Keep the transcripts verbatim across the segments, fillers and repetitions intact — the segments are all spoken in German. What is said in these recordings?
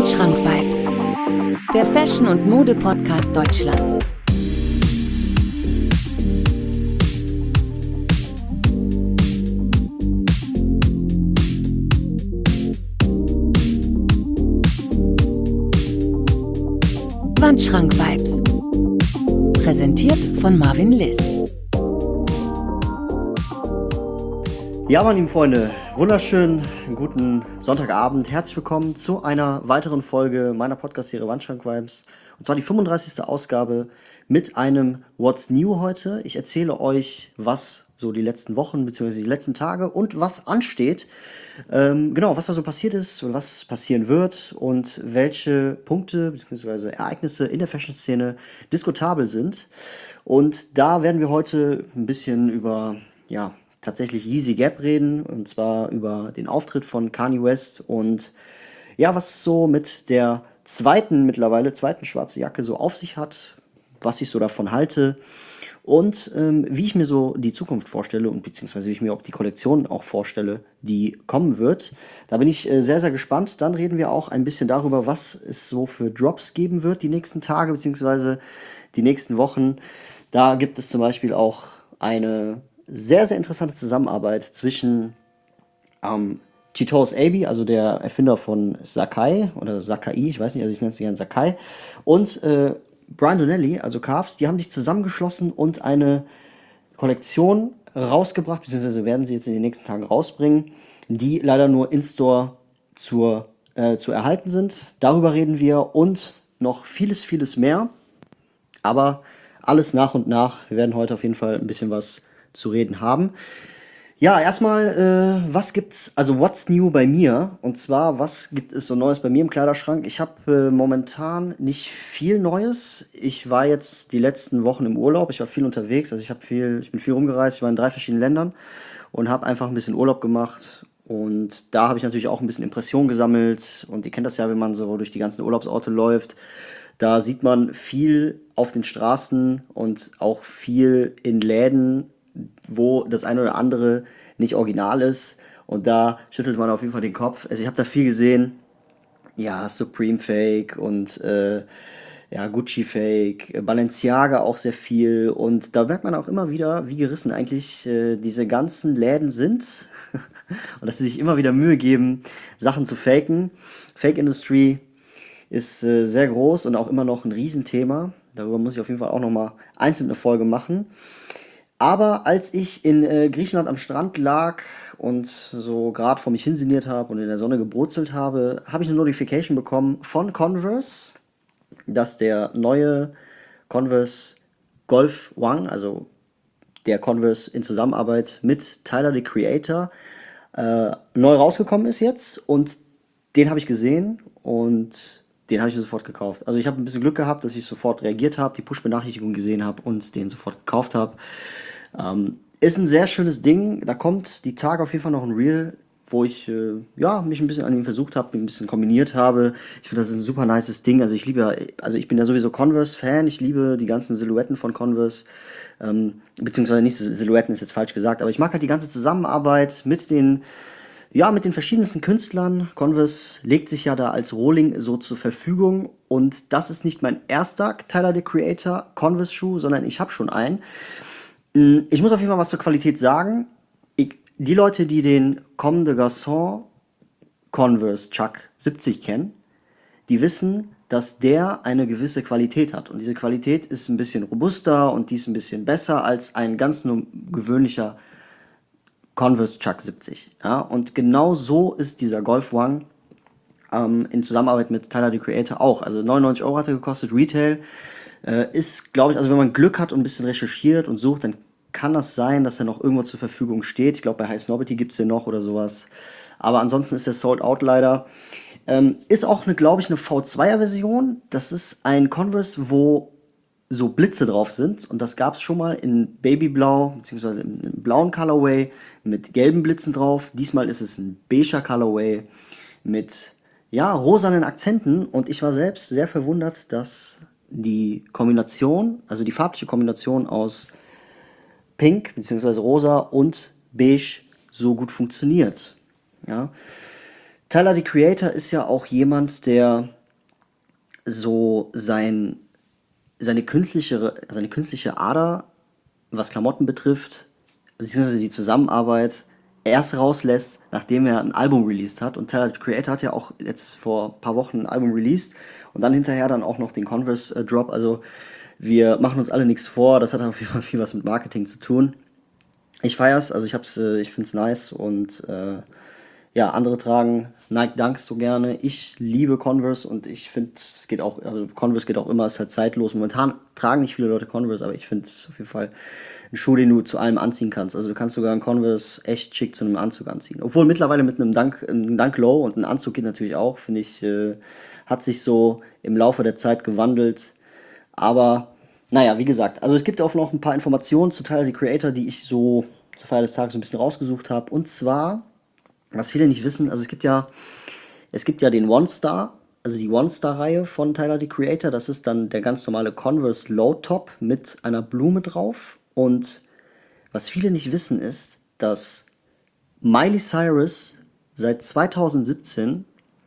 Wandschrank-Vibes, der Fashion- und Mode-Podcast Deutschlands. Wandschrank-Vibes, präsentiert von Marvin Liss. Ja, meine lieben Freunde, wunderschönen guten Sonntagabend. Herzlich willkommen zu einer weiteren Folge meiner Podcast-Serie Wandschrank-Vibes. Und zwar die fünfunddreißigste Ausgabe mit einem What's New heute. Ich erzähle euch, was so die letzten Wochen bzw. die letzten Tage und was ansteht. Ähm, genau, was da so passiert ist und was passieren wird und welche Punkte bzw. Ereignisse in der Fashion-Szene diskutabel sind. Und da werden wir heute ein bisschen über, ja, tatsächlich Yeezy Gap reden, und zwar über den Auftritt von Kanye West und ja, was es so mit der zweiten, mittlerweile zweiten schwarze Jacke so auf sich hat, was ich so davon halte und ähm, wie ich mir so die Zukunft vorstelle und beziehungsweise wie ich mir auch die Kollektion auch vorstelle, die kommen wird. Da bin ich äh, sehr, sehr gespannt. Dann reden wir auch ein bisschen darüber, was es so für Drops geben wird die nächsten Tage beziehungsweise die nächsten Wochen. Da gibt es zum Beispiel auch eine sehr, sehr interessante Zusammenarbeit zwischen ähm, Chitos Abe, also der Erfinder von Sacai oder Sakai, ich weiß nicht, also ich nenne es gerne Sacai, und äh, Brian Donnelly, also Carves, die haben sich zusammengeschlossen und eine Kollektion rausgebracht, beziehungsweise werden sie jetzt in den nächsten Tagen rausbringen, die leider nur in-store zur, äh, zu erhalten sind. Darüber reden wir und noch vieles, vieles mehr, aber alles nach und nach. Wir werden heute auf jeden Fall ein bisschen was zu reden haben. Ja, erstmal, äh, was gibt's, also what's new bei mir? Und zwar, was gibt es so Neues bei mir im Kleiderschrank? Ich habe äh, momentan nicht viel Neues. Ich war jetzt die letzten Wochen im Urlaub. Ich war viel unterwegs, also ich habe viel, ich bin viel rumgereist. Ich war in drei verschiedenen Ländern und habe einfach ein bisschen Urlaub gemacht. Und da habe ich natürlich auch ein bisschen Impressionen gesammelt. Und ihr kennt das ja, wenn man so durch die ganzen Urlaubsorte läuft. Da sieht man viel auf den Straßen und auch viel in Läden, wo das eine oder andere nicht original ist. Und da schüttelt man auf jeden Fall den Kopf. Also ich habe da viel gesehen. Ja, Supreme Fake und äh, ja, Gucci Fake, Balenciaga auch sehr viel. Und da merkt man auch immer wieder, wie gerissen eigentlich äh, diese ganzen Läden sind. Und dass sie sich immer wieder Mühe geben, Sachen zu faken. Fake Industry ist äh, sehr groß und auch immer noch ein Riesenthema. Darüber muss ich auf jeden Fall auch nochmal einzeln eine Folge machen. Aber als ich in äh, Griechenland am Strand lag und so gerade vor mich hinsinniert habe und in der Sonne gebrutzelt habe, habe ich eine Notification bekommen von Converse, dass der neue Converse Golf One, also der Converse in Zusammenarbeit mit Tyler, the Creator, äh, neu rausgekommen ist jetzt. Und den habe ich gesehen und den habe ich mir sofort gekauft. Also ich habe ein bisschen Glück gehabt, dass ich sofort reagiert habe, die Push-Benachrichtigung gesehen habe und den sofort gekauft habe. Ähm, ist ein sehr schönes Ding. Da kommt die Tage auf jeden Fall noch ein Reel, wo ich äh, ja, mich ein bisschen an ihm versucht habe, ein bisschen kombiniert habe. Ich finde, das ist ein super nices Ding. Also ich liebe ja, also ich bin ja sowieso Converse-Fan. Ich liebe die ganzen Silhouetten von Converse. Ähm, beziehungsweise nicht Silhouetten ist jetzt falsch gesagt, aber ich mag halt die ganze Zusammenarbeit mit den ja, mit den verschiedensten Künstlern. Converse legt sich ja da als Rohling so zur Verfügung. Und das ist nicht mein erster Tyler, the Creator Converse-Schuh, sondern ich habe schon einen. Ich muss auf jeden Fall was zur Qualität sagen. Ich, die Leute, die den Comme des Garçons Converse Chuck siebzig kennen, die wissen, dass der eine gewisse Qualität hat. Und diese Qualität ist ein bisschen robuster und die ist ein bisschen besser als ein ganz nur gewöhnlicher Converse Chuck siebzig. Ja? Und genau so ist dieser Golf One ähm, in Zusammenarbeit mit Tyler, the Creator auch. Also neunundneunzig Euro hat er gekostet, Retail. Äh, ist, glaube ich, also wenn man Glück hat und ein bisschen recherchiert und sucht, dann kann das sein, dass er noch irgendwo zur Verfügung steht. Ich glaube, bei High Snobbity gibt es den noch oder sowas. Aber ansonsten ist der Sold Out leider. Ähm, ist auch, eine, glaube ich, eine V zweier Version. Das ist ein Converse, wo so Blitze drauf sind. Und das gab es schon mal in Babyblau, beziehungsweise im, im blauen Colorway mit gelben Blitzen drauf. Diesmal ist es ein beiger Colorway mit, ja, rosanen Akzenten. Und ich war selbst sehr verwundert, dass die Kombination, also die farbliche Kombination aus Pink bzw. Rosa und Beige so gut funktioniert. Ja. Tyler, the Creator, ist ja auch jemand, der so sein, seine künstliche, seine künstliche Ader, was Klamotten betrifft, beziehungsweise die Zusammenarbeit, erst rauslässt, nachdem er ein Album released hat. Und Tyler, the Creator, hat ja auch jetzt vor ein paar Wochen ein Album released und dann hinterher dann auch noch den Converse äh, Drop. Also wir machen uns alle nichts vor, das hat auf jeden Fall viel was mit Marketing zu tun. Ich feier's, also ich hab's, äh, ich find's nice und äh, ja, andere tragen Nike Dunks so gerne. Ich liebe Converse und ich finde, es geht auch, also Converse geht auch immer, ist halt zeitlos. Momentan tragen nicht viele Leute Converse, aber ich finde es auf jeden Fall ein Schuh, den du zu allem anziehen kannst. Also du kannst sogar einen Converse echt schick zu einem Anzug anziehen. Obwohl mittlerweile mit einem Dunk, einem Dunk Low und ein Anzug geht natürlich auch, finde ich, äh, hat sich so im Laufe der Zeit gewandelt. Aber naja, wie gesagt, also es gibt auch noch ein paar Informationen zu Tyler, the Creator, die ich so zur Feier des Tages so ein bisschen rausgesucht habe. Und zwar, was viele nicht wissen, also es gibt ja, es gibt ja den One Star, also die One Star Reihe von Tyler, the Creator. Das ist dann der ganz normale Converse Low Top mit einer Blume drauf. Und was viele nicht wissen ist, dass Miley Cyrus seit zweitausendsiebzehn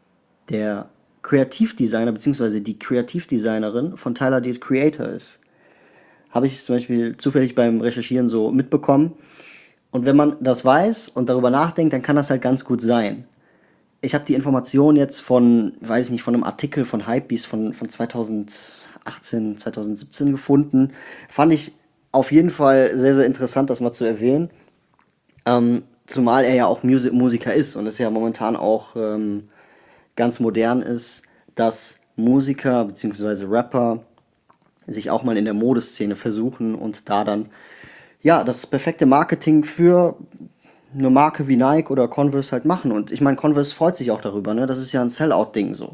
der Kreativdesigner bzw. die Kreativdesignerin von Tyler, the Creator ist. Habe ich zum Beispiel zufällig beim Recherchieren so mitbekommen. Und wenn man das weiß und darüber nachdenkt, dann kann das halt ganz gut sein. Ich habe die Information jetzt von, weiß ich nicht, von einem Artikel von Hypebeast von, von zweitausendachtzehn, zweitausendsiebzehn gefunden. Fand ich auf jeden Fall sehr, sehr interessant, das mal zu erwähnen. Ähm, zumal er ja auch Musi- Musiker ist und es ja momentan auch ähm, ganz modern ist, dass Musiker bzw. Rapper sich auch mal in der Modeszene versuchen und da dann ja das perfekte Marketing für eine Marke wie Nike oder Converse halt machen. Und ich meine, Converse freut sich auch darüber, ne? Das ist ja ein Sellout-Ding so.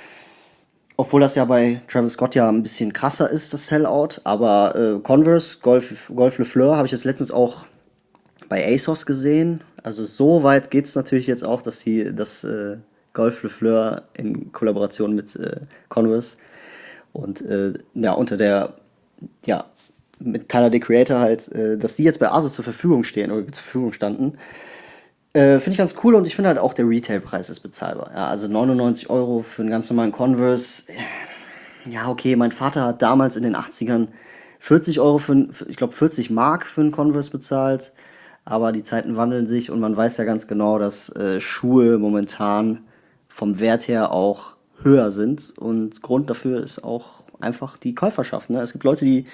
Obwohl das ja bei Travis Scott ja ein bisschen krasser ist, das Sellout. Aber äh, Converse, Golf, Golf Le Fleur, habe ich jetzt letztens auch bei ASOS gesehen. Also so weit geht es natürlich jetzt auch, dass sie das äh, Golf Le Fleur in Kollaboration mit äh, Converse und äh, ja, unter der, ja, mit Tyler, the Creator halt, äh, dass die jetzt bei ASOS zur Verfügung stehen oder zur Verfügung standen. Äh, finde ich ganz cool und ich finde halt auch der Retailpreis ist bezahlbar. Ja, also neunundneunzig Euro für einen ganz normalen Converse. Ja, okay, mein Vater hat damals in den achtzigern vierzig Euro für, ein- für ich glaube vierzig Mark für einen Converse bezahlt. Aber die Zeiten wandeln sich und man weiß ja ganz genau, dass äh, Schuhe momentan vom Wert her auch höher sind. Und Grund dafür ist auch einfach die Käuferschaft. Ne? Es gibt Leute, die,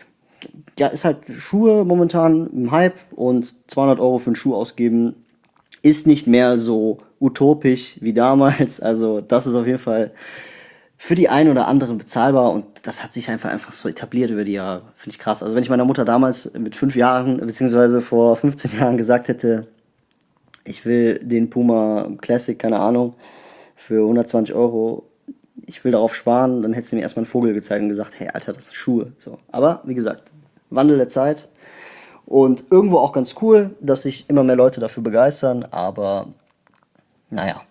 ja, ist halt Schuhe momentan im Hype und zweihundert Euro für einen Schuh ausgeben ist nicht mehr so utopisch wie damals. Also das ist auf jeden Fall für die einen oder anderen bezahlbar und das hat sich einfach einfach so etabliert über die Jahre. Finde ich krass. Also wenn ich meiner Mutter damals mit fünf Jahren, beziehungsweise vor fünfzehn Jahren gesagt hätte, ich will den Puma Classic, keine Ahnung, für hundertzwanzig Euro, ich will darauf sparen, dann hätte sie mir erstmal einen Vogel gezeigt und gesagt, hey Alter, das sind Schuhe. So. Aber wie gesagt, Wandel der Zeit. Und irgendwo auch ganz cool, dass sich immer mehr Leute dafür begeistern, aber naja.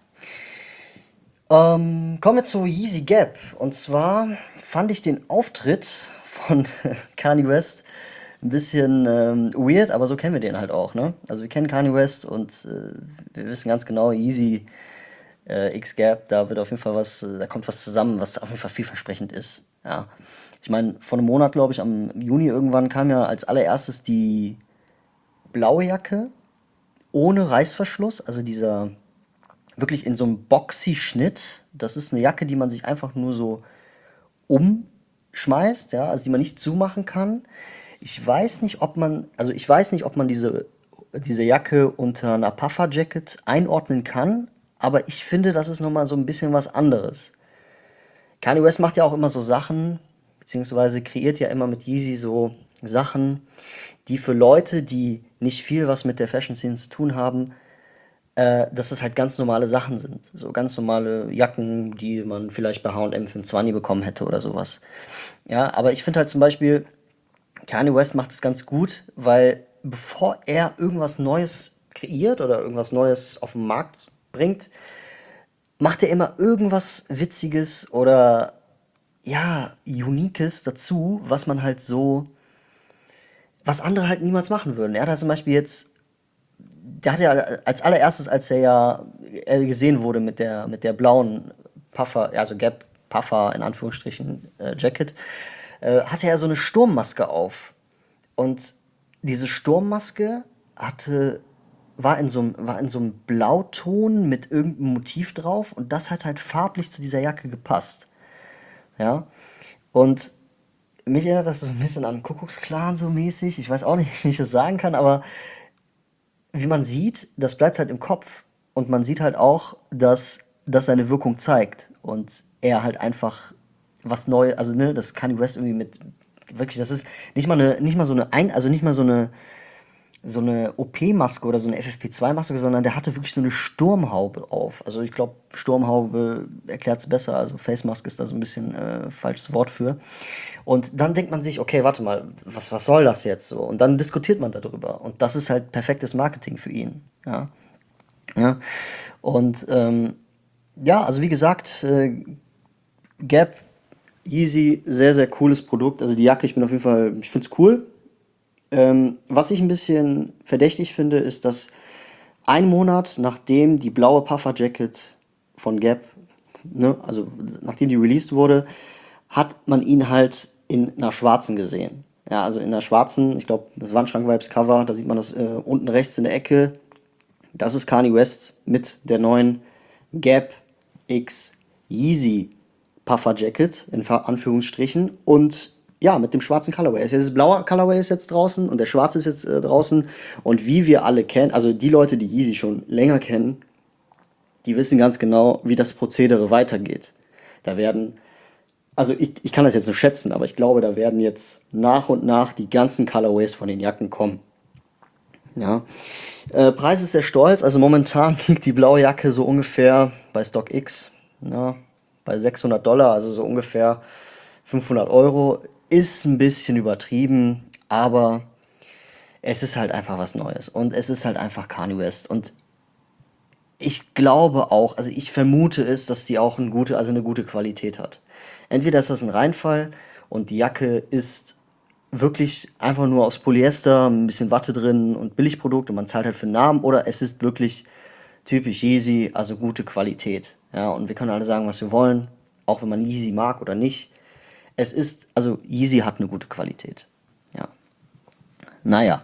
Ähm, kommen wir zu Yeezy Gap. Und zwar fand ich den Auftritt von Kanye West ein bisschen ähm, weird, aber so kennen wir den halt auch, ne? Also wir kennen Kanye West und äh, wir wissen ganz genau, Yeezy äh, X Gap, da wird auf jeden Fall was, äh, da kommt was zusammen, was auf jeden Fall vielversprechend ist. Ja. Ich meine, vor einem Monat, glaube ich, am Juni irgendwann kam ja als allererstes die blaue Jacke ohne Reißverschluss, also dieser wirklich in so einem boxy Schnitt. Das ist eine Jacke, die man sich einfach nur so umschmeißt, ja, also die man nicht zumachen kann. Ich weiß nicht, ob man, also ich weiß nicht, ob man diese, diese Jacke unter einer Puffer-Jacket einordnen kann, aber ich finde, das ist nochmal so ein bisschen was anderes. Kanye West macht ja auch immer so Sachen, beziehungsweise kreiert ja immer mit Yeezy so Sachen, die für Leute, die nicht viel was mit der Fashion-Szene zu tun haben, äh, dass es halt ganz normale Sachen sind. So ganz normale Jacken, die man vielleicht bei H und M für einen zwanzig bekommen hätte oder sowas. Ja, aber ich finde halt zum Beispiel, Kanye West macht es ganz gut, weil bevor er irgendwas Neues kreiert oder irgendwas Neues auf den Markt bringt, macht er immer irgendwas Witziges oder ja, Uniques dazu, was man halt so, was andere halt niemals machen würden. Er hat halt zum Beispiel jetzt der hat ja als allererstes, als er ja äh, gesehen wurde mit der, mit der blauen Puffer, also Gap Puffer in Anführungsstrichen äh, Jacket, äh, hatte er so eine Sturmmaske auf. Und diese Sturmmaske hatte, war in so einem, war in so einem Blauton mit irgendeinem Motiv drauf und das hat halt farblich zu dieser Jacke gepasst. Ja. Und mich erinnert das so ein bisschen an Kuckucksklan so mäßig. Ich weiß auch nicht, wie ich das sagen kann, aber wie man sieht, das bleibt halt im Kopf. Und man sieht halt auch, dass das seine Wirkung zeigt. Und er halt einfach was Neues, also ne, das Kanye West irgendwie mit, wirklich, das ist nicht mal eine, nicht mal so eine, Ein, also nicht mal so eine, so eine O P-Maske oder so eine F F P zwei Maske, sondern der hatte wirklich so eine Sturmhaube auf. Also ich glaube, Sturmhaube erklärt es besser, also Face Mask ist da so ein bisschen äh, falsches Wort für. Und dann denkt man sich, okay, warte mal, was, was soll das jetzt so? Und dann diskutiert man darüber. Und das ist halt perfektes Marketing für ihn. Ja. Ja. Und ähm, ja, also wie gesagt, äh, Gap, Yeezy, sehr, sehr cooles Produkt. Also die Jacke, ich bin auf jeden Fall, ich finde es cool. Ähm, was ich ein bisschen verdächtig finde, ist, dass ein Monat nachdem die blaue Puffer Jacket von Gap, ne, also nachdem die released wurde, hat man ihn halt in einer schwarzen gesehen. Ja, also in einer schwarzen, ich glaube, das Wandschrank-Vibes Cover, da sieht man das äh, unten rechts in der Ecke. Das ist Kanye West mit der neuen Gap X Yeezy Puffer Jacket, in Anführungsstrichen, und ja, mit dem schwarzen Colorway. Das blaue Colorway ist jetzt draußen und der schwarze ist jetzt äh, draußen. Und wie wir alle kennen, also die Leute, die Yeezy schon länger kennen, die wissen ganz genau, wie das Prozedere weitergeht. Da werden, also ich, ich kann das jetzt nur schätzen, aber ich glaube, da werden jetzt nach und nach die ganzen Colorways von den Jacken kommen. Ja. Äh, Preis ist sehr stolz, also momentan liegt die blaue Jacke so ungefähr bei StockX, ja, bei sechshundert Dollar, also so ungefähr fünfhundert Euro. Ist ein bisschen übertrieben, aber es ist halt einfach was Neues. Und es ist halt einfach Kanye West. Und ich glaube auch, also ich vermute es, dass die auch eine gute, also eine gute Qualität hat. Entweder ist das ein Reinfall und die Jacke ist wirklich einfach nur aus Polyester, ein bisschen Watte drin und Billigprodukt und man zahlt halt für den Namen, oder es ist wirklich typisch Yeezy, also gute Qualität. Ja, und wir können alle sagen, was wir wollen, auch wenn man Yeezy mag oder nicht. Es ist, also Yeezy hat eine gute Qualität. Ja. Naja.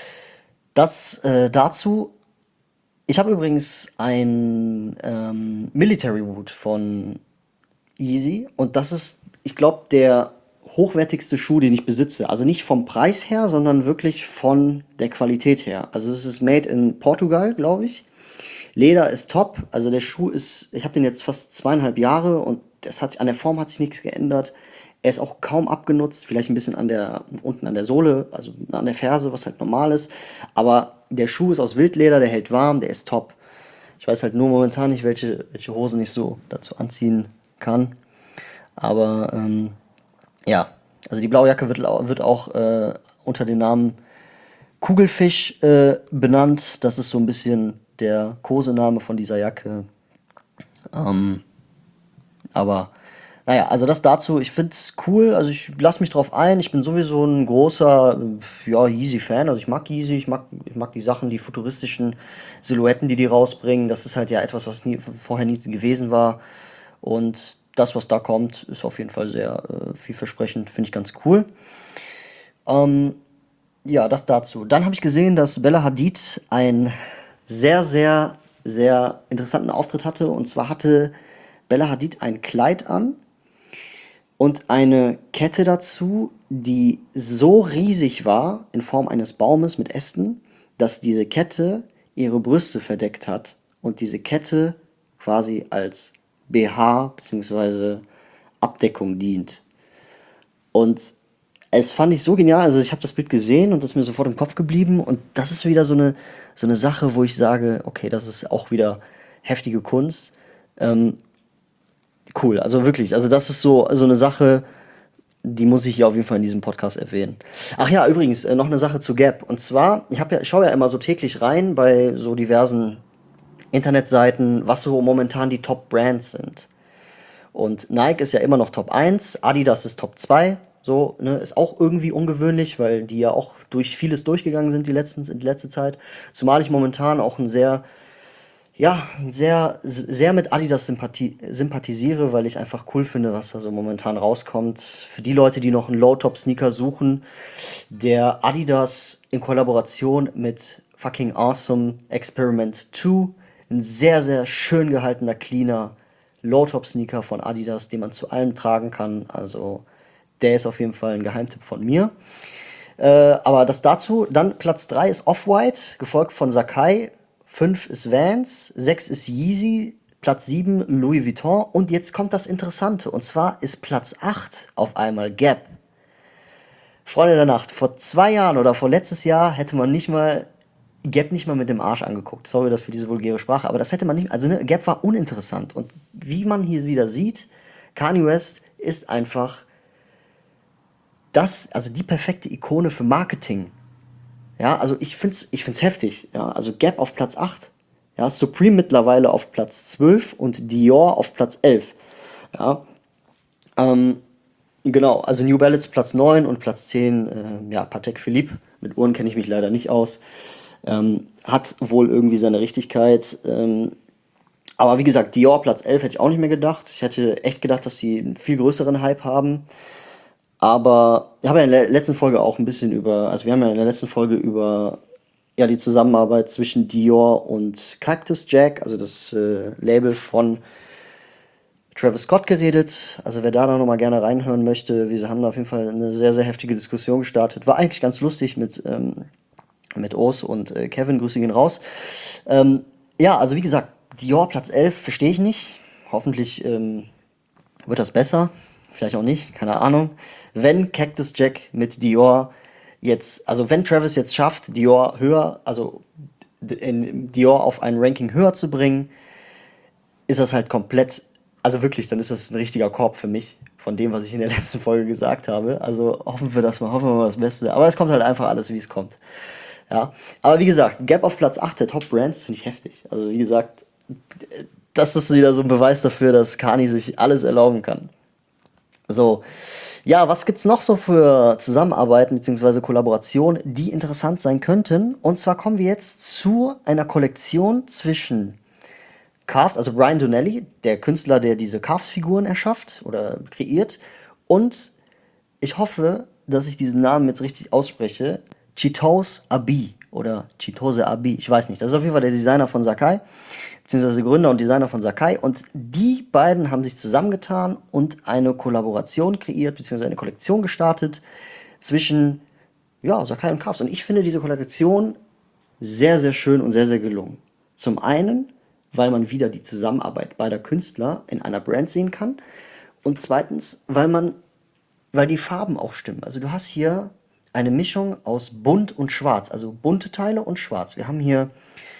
Das äh, dazu. Ich habe übrigens ein ähm, Military Boot von Yeezy und das ist, ich glaube, der hochwertigste Schuh, den ich besitze. Also nicht vom Preis her, sondern wirklich von der Qualität her. Also es ist made in Portugal, glaube ich. Leder ist top. Also der Schuh ist, ich habe den jetzt fast zweieinhalb Jahre und das hat, an der Form hat sich nichts geändert. Er ist auch kaum abgenutzt, vielleicht ein bisschen an der, unten an der Sohle, also an der Ferse, was halt normal ist. Aber der Schuh ist aus Wildleder, der hält warm, der ist top. Ich weiß halt nur momentan nicht, welche, welche Hosen ich so dazu anziehen kann. Aber ähm, ja, also die blaue Jacke wird, wird auch äh, unter dem Namen Kugelfisch äh, benannt. Das ist so ein bisschen der Kosename von dieser Jacke. Ähm, aber naja, also das dazu. Ich finde es cool, also ich lasse mich drauf ein. Ich bin sowieso ein großer, äh, ja, Yeezy-Fan. Also ich mag Yeezy, ich mag, ich mag die Sachen, die futuristischen Silhouetten, die die rausbringen. Das ist halt ja etwas, was nie, vorher nie gewesen war. Und das, was da kommt, ist auf jeden Fall sehr äh, vielversprechend, finde ich ganz cool. Ähm, ja, das dazu. Dann habe ich gesehen, dass Bella Hadid einen sehr, sehr, sehr interessanten Auftritt hatte. Und zwar hatte Bella Hadid ein Kleid an und eine Kette dazu, die so riesig war, in Form eines Baumes mit Ästen, dass diese Kette ihre Brüste verdeckt hat und diese Kette quasi als B H bzw. Abdeckung dient. Und es fand ich so genial, also ich habe das Bild gesehen und das ist mir sofort im Kopf geblieben und das ist wieder so eine, so eine Sache, wo ich sage, okay, das ist auch wieder heftige Kunst. Ähm, cool, also wirklich, also das ist so, so eine Sache, die muss ich hier auf jeden Fall in diesem Podcast erwähnen. Ach ja, übrigens, äh, noch eine Sache zu Gap. Und zwar, ich, hab ja, ich schaue ja immer so täglich rein bei so diversen Internetseiten, was so momentan die Top-Brands sind. Und Nike ist ja immer noch Top eins, Adidas ist Top zwei, So, ne, ist auch irgendwie ungewöhnlich, weil die ja auch durch vieles durchgegangen sind die letzten, die letzte Zeit. Zumal ich momentan auch ein sehr, ja, sehr, sehr mit Adidas sympathi sympathisiere, weil ich einfach cool finde, was da so momentan rauskommt. Für die Leute, die noch einen Low-Top-Sneaker suchen, der Adidas in Kollaboration mit fucking Awesome Experiment zwei, ein sehr, sehr schön gehaltener, cleaner Low-Top-Sneaker von Adidas, den man zu allem tragen kann. Also der ist auf jeden Fall ein Geheimtipp von mir. Äh, aber das dazu. Dann Platz drei ist Off-White, gefolgt von Sacai. fünf ist Vans, sechs ist Yeezy, Platz sieben Louis Vuitton. Und jetzt kommt das Interessante. Und zwar ist Platz acht auf einmal Gap. Freunde der Nacht, vor zwei Jahren oder vor letztes Jahr hätte man nicht mal Gap nicht mal mit dem Arsch angeguckt. Sorry das für diese vulgäre Sprache, aber das hätte man nicht. Also ne, Gap war uninteressant. Und wie man hier wieder sieht, Kanye West ist einfach das, also die perfekte Ikone für Marketing. Ja, also ich find's, ich find's heftig. Ja, also Gap auf Platz acht. Ja, Supreme mittlerweile auf Platz zwölf und Dior auf Platz elf. Ja, ähm, genau, also New Balance Platz neun und Platz zehn, äh, ja, Patek Philippe. Mit Uhren kenne ich mich leider nicht aus. Ähm, hat wohl irgendwie seine Richtigkeit. Ähm, aber wie gesagt, Dior Platz elf hätte ich auch nicht mehr gedacht. Ich hätte echt gedacht, dass sie einen viel größeren Hype haben. Aber ich habe ja in der letzten Folge auch ein bisschen über, also wir haben ja in der letzten Folge über ja, die Zusammenarbeit zwischen Dior und Cactus Jack, also das äh, Label von Travis Scott geredet. Also wer da noch mal gerne reinhören möchte, wir haben da auf jeden Fall eine sehr, sehr heftige Diskussion gestartet. War eigentlich ganz lustig mit, ähm, mit Urs und äh, Kevin, Grüße gehen raus. Ähm, ja, also wie gesagt, Dior Platz elf verstehe ich nicht. Hoffentlich ähm, wird das besser. Vielleicht auch nicht, keine Ahnung. Wenn Cactus Jack mit Dior jetzt, also wenn Travis jetzt schafft, Dior höher, also in Dior auf ein Ranking höher zu bringen, ist das halt komplett, also wirklich, dann ist das ein richtiger Korb für mich, von dem, was ich in der letzten Folge gesagt habe. Also hoffen wir das mal, hoffen wir mal das Beste. Aber es kommt halt einfach alles, wie es kommt. Ja, aber wie gesagt, Gap auf Platz acht der Top Brands finde ich heftig. Also wie gesagt, das ist wieder so ein Beweis dafür, dass Kanye sich alles erlauben kann. So, ja, was gibt's noch so für Zusammenarbeiten bzw. Kollaborationen, die interessant sein könnten? Und zwar kommen wir jetzt zu einer Kollektion zwischen Calves, also Brian Donnelly, der Künstler, der diese Calves-Figuren erschafft oder kreiert, und ich hoffe, dass ich diesen Namen jetzt richtig ausspreche, Chitose Abi oder Chitose Abi, ich weiß nicht. Das ist auf jeden Fall der Designer von Sacai, beziehungsweise Gründer und Designer von Sacai. Und die beiden haben sich zusammengetan und eine Kollaboration kreiert, beziehungsweise eine Kollektion gestartet zwischen ja, Sacai und Calves. Und ich finde diese Kollektion sehr, sehr schön und sehr, sehr gelungen. Zum einen, weil man wieder die Zusammenarbeit beider Künstler in einer Brand sehen kann. Und zweitens, weil man, weil die Farben auch stimmen. Also du hast hier eine Mischung aus bunt und schwarz, also bunte Teile und schwarz. Wir haben hier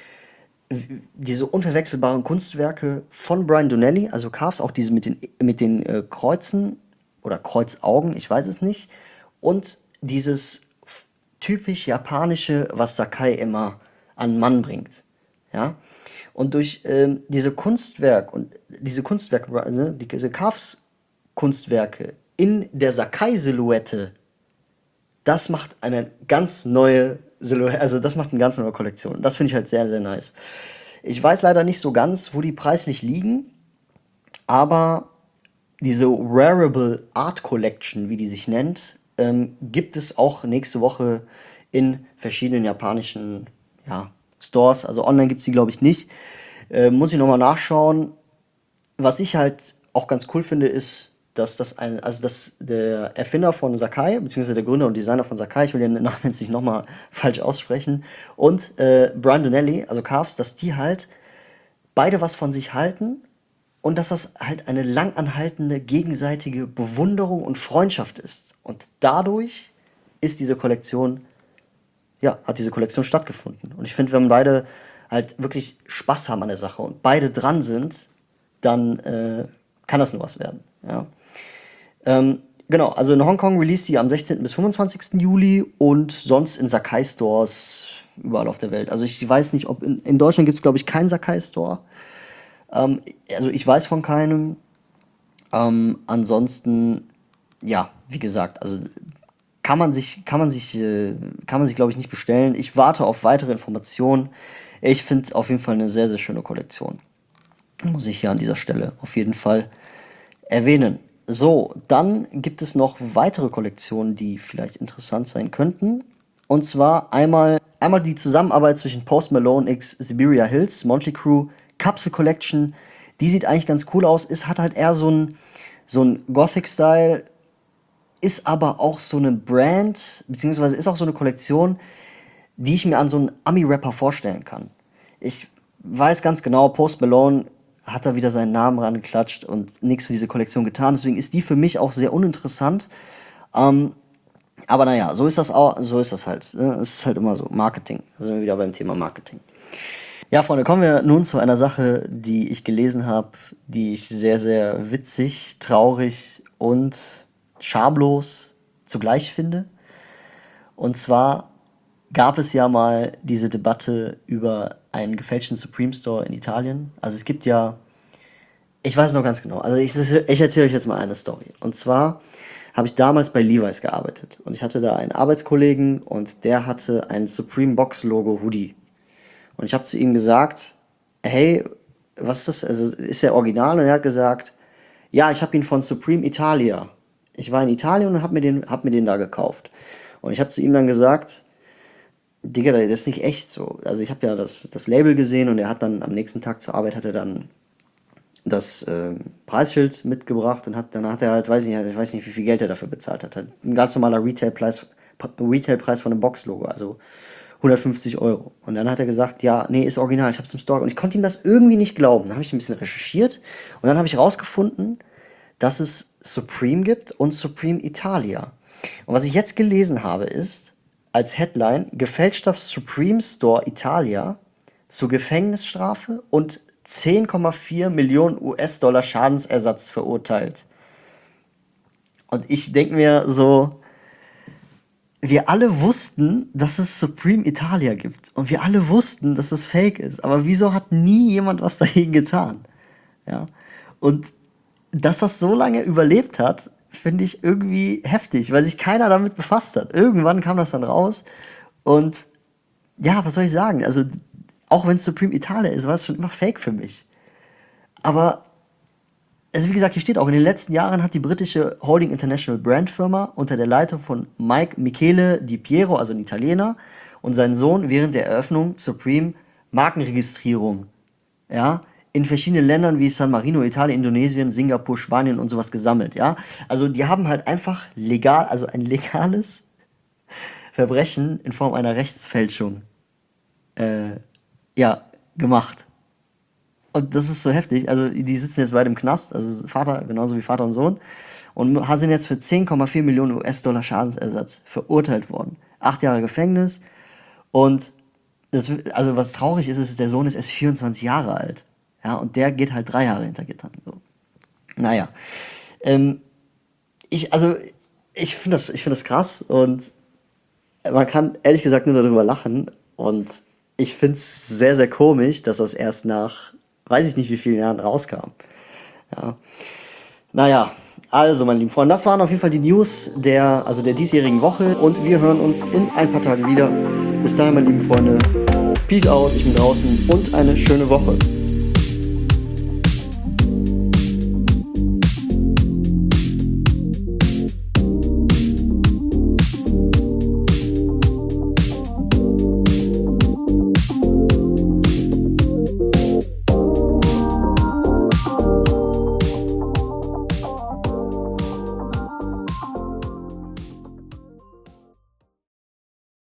diese unverwechselbaren Kunstwerke von Brian Donnelly, also Calves, auch diese mit den, mit den äh, Kreuzen oder Kreuzaugen, ich weiß es nicht. Und dieses typisch japanische, was Sacai immer an Mann bringt. Ja? Und durch ähm, diese Kunstwerk und diese Kunstwerke, also diese Calves-Kunstwerke in der Sacai-Silhouette, das macht eine ganz neue Silhouette, also das macht eine ganz neue Kollektion. Das finde ich halt sehr, sehr nice. Ich weiß leider nicht so ganz, wo die preislich liegen, aber diese Wearable Art Collection, wie die sich nennt, ähm, gibt es auch nächste Woche in verschiedenen japanischen ja, Stores. Also online gibt es die, glaube ich, nicht. Äh, muss ich nochmal nachschauen. Was ich halt auch ganz cool finde, ist, dass das ein, also dass der Erfinder von Sacai, beziehungsweise der Gründer und Designer von Sacai, ich will den Namen jetzt nicht nochmal falsch aussprechen, und äh, Brian Donnelly, also Calves, dass die halt beide was von sich halten und dass das halt eine langanhaltende gegenseitige Bewunderung und Freundschaft ist. Und dadurch ist diese Kollektion, ja, hat diese Kollektion stattgefunden. Und ich finde, wenn beide halt wirklich Spaß haben an der Sache und beide dran sind, dann äh, kann das nur was werden. Ja. Ähm, genau, also in Hongkong released die am sechzehnten bis fünfundzwanzigsten Juli und sonst in Sacai-Stores überall auf der Welt. Also ich weiß nicht, ob in, in Deutschland gibt es, glaube ich, keinen Sacai-Store. Ähm, also ich weiß von keinem. Ähm, ansonsten ja, wie gesagt, also kann man sich, kann man sich, äh, kann man sich, glaube ich, nicht bestellen. Ich warte auf weitere Informationen. Ich finde auf jeden Fall eine sehr, sehr schöne Kollektion. Muss ich hier an dieser Stelle auf jeden Fall erwähnen. So, dann gibt es noch weitere Kollektionen, die vielleicht interessant sein könnten. Und zwar einmal, einmal die Zusammenarbeit zwischen Post Malone x Siberia Hills, Motley Crue, Capsule Collection. Die sieht eigentlich ganz cool aus. Es hat halt eher so ein, so ein Gothic-Style, ist aber auch so eine Brand, beziehungsweise ist auch so eine Kollektion, die ich mir an so einen Ami-Rapper vorstellen kann. Ich weiß ganz genau, Post Malone hat da wieder seinen Namen rangeklatscht und nichts für diese Kollektion getan. Deswegen ist die für mich auch sehr uninteressant. Ähm, aber naja, so ist das auch, so ist das halt. Ne? Es ist halt immer so. Marketing. Da sind wir wieder beim Thema Marketing. Ja, Freunde, kommen wir nun zu einer Sache, die ich gelesen habe, die ich sehr, sehr witzig, traurig und schamlos zugleich finde. Und zwar gab es ja mal diese Debatte über einen gefälschten Supreme Store in Italien. Also es gibt ja, ich weiß es noch ganz genau, also ich, ich erzähle euch jetzt mal eine Story. Und zwar habe ich damals bei Levi's gearbeitet und ich hatte da einen Arbeitskollegen und der hatte ein Supreme Box Logo Hoodie. Und ich habe zu ihm gesagt, hey, was ist das, also ist der original? Und er hat gesagt, ja, ich habe ihn von Supreme Italia. Ich war in Italien und habe mir den, hab mir den da gekauft. Und ich habe zu ihm dann gesagt, Digga, das ist nicht echt so. Also ich habe ja das, das Label gesehen und er hat dann am nächsten Tag zur Arbeit hat er dann das äh, Preisschild mitgebracht und hat, dann hat er halt, weiß ich nicht, ich weiß nicht, wie viel Geld er dafür bezahlt hat. Ein ganz normaler Retailpreis, Retailpreis von einem Boxlogo, also hundertfünfzig Euro. Und dann hat er gesagt, ja, nee, ist original, ich hab's im Store. Und ich konnte ihm das irgendwie nicht glauben. Dann habe ich ein bisschen recherchiert und dann habe ich rausgefunden, dass es Supreme gibt und Supreme Italia. Und was ich jetzt gelesen habe, ist, als Headline, gefälschter Supreme Store Italia zu Gefängnisstrafe und zehn Komma vier Millionen U S-Dollar Schadensersatz verurteilt. Und ich denke mir so, wir alle wussten, dass es Supreme Italia gibt. Und wir alle wussten, dass es fake ist. Aber wieso hat nie jemand was dagegen getan? Ja. Und dass das so lange überlebt hat, finde ich irgendwie heftig, weil sich keiner damit befasst hat. Irgendwann kam das dann raus und ja, was soll ich sagen? Also, auch wenn es Supreme Italia ist, war es schon immer fake für mich. Aber, also wie gesagt, hier steht auch, in den letzten Jahren hat die britische Holding International Brand Firma unter der Leitung von Mike Michele Di Piero, also ein Italiener, und seinen Sohn während der Eröffnung Supreme Markenregistrierung, ja, in verschiedenen Ländern wie San Marino, Italien, Indonesien, Singapur, Spanien und sowas gesammelt, ja. Also die haben halt einfach legal, also ein legales Verbrechen in Form einer Rechtsfälschung, äh, ja, gemacht. Und das ist so heftig, also die sitzen jetzt beide im Knast, also Vater, genauso wie Vater und Sohn, und sind jetzt für zehn Komma vier Millionen U S-Dollar Schadensersatz verurteilt worden. Acht Jahre Gefängnis und das, also was traurig ist, ist, der Sohn ist erst vierundzwanzig Jahre alt. Ja, und der geht halt drei Jahre hinter Gittern. So. Naja. Ähm, ich, also, ich finde das, ich finde das krass und man kann ehrlich gesagt nur darüber lachen und ich finde es sehr, sehr komisch, dass das erst nach, weiß ich nicht wie vielen Jahren rauskam. Ja. Naja, also, meine lieben Freunde, das waren auf jeden Fall die News der, also der diesjährigen Woche und wir hören uns in ein paar Tagen wieder. Bis dahin, meine lieben Freunde, Peace out, ich bin draußen und eine schöne Woche.